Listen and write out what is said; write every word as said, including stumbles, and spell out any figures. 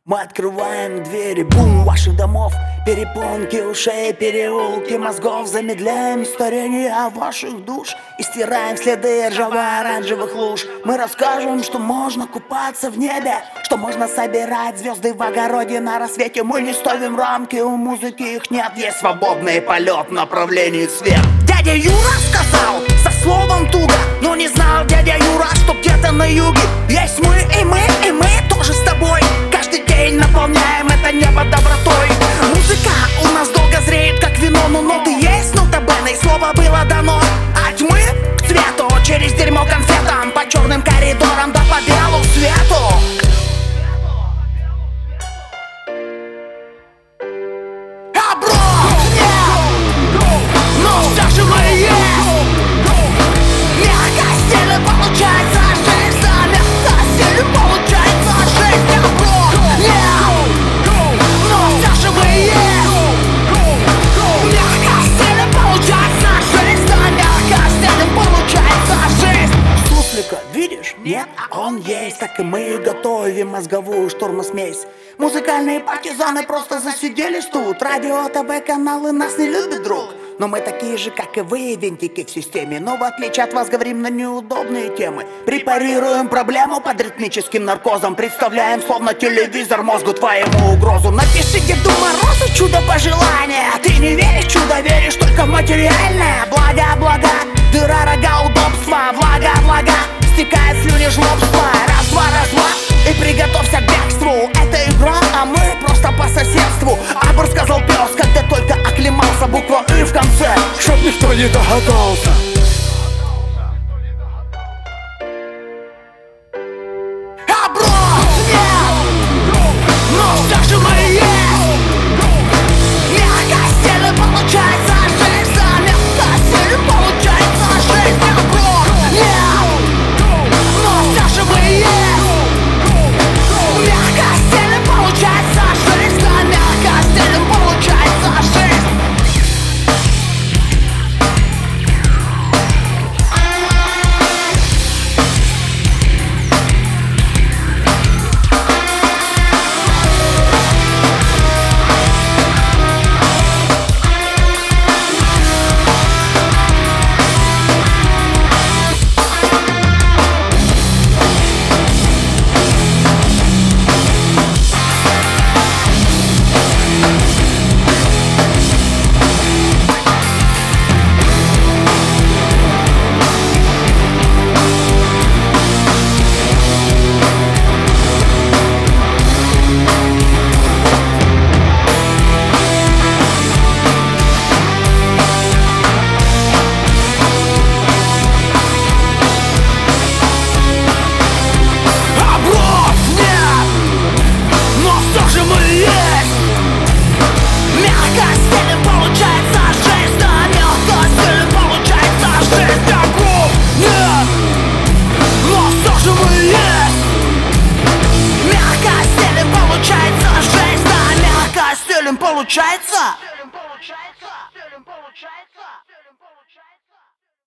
Мы открываем двери, бум, ваших домов, перепонки ушей, переулки мозгов. Замедляем старение ваших душ и стираем следы ржаво-оранжевых луж. Мы расскажем, что можно купаться в небе, что можно собирать звезды в огороде на рассвете. Мы не ставим рамки, у музыки их нет, есть свободный полет в направлении свет. Дядя Юра сказал со словом туго, но не знал дядя Юра, что где-то на юге есть мы и мы, и мы тоже с тобой. Каждый день наполняем это небо добротой. Музыка у нас долго зреет, как вино, но ноты есть, нота бены, и слово было дано. От тьмы к цвету, через дерьмо конфетам, по черным коридорам, да по белу свету. А, бро! Ну, все же мы есть! Мягко стиле получается жизнь, да, мягко стиле получается жизнь, а, бро! Ну, все же мы есть! Мягко стиле получается жизнь, да, мягко стиле получается жизнь. Суслика, видишь? Нет, а он есть. Так и мы готовим мозговую штурмосмесь. Музыкальные партизаны просто засиделись тут. Радио, ТВ каналы нас не любят, друг. Но мы такие же, как и вы, винтики в системе. Но в отличие от вас говорим на неудобные темы. Препарируем проблему под ритмическим наркозом. Представляем словно телевизор мозгу твоему угрозу. Напиши Деду Морозу чудо пожелания. Ты не веришь в чудо, веришь только в материальное. Благо, благо, дыра, рога, удобства. Влага, влага, стекает слюни жлобства. Раз-два, раз-два, и приготовься к бегству. Это игра, а мы просто по соседству. Абур сказал пес, когда только оклемался. Буква «и» в конце, чтоб никто не догадался. А, бро! Ну, все же мы есть! Мягко стиле получается жизнь, да, мягко стиле получается жизнь, а, бро! Ну, все же мы есть! Мягко стиле получается жизнь, да, мягко стиле получается жизнь. Получается?